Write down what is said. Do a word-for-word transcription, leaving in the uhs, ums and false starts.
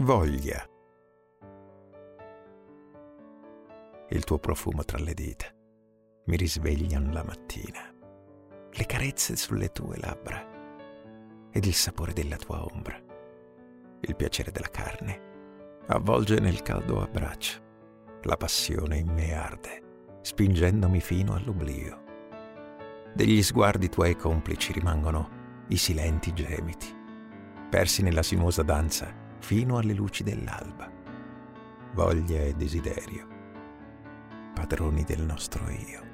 Voglia. Il tuo profumo tra le dita mi risvegliano la mattina, le carezze sulle tue labbra ed il sapore della tua ombra, il piacere della carne avvolge nel caldo abbraccio, la passione in me arde, spingendomi fino all'oblio. Degli sguardi tuoi complici rimangono i silenti gemiti, persi nella sinuosa danza fino alle luci dell'alba. Voglia e desiderio, padroni del nostro io.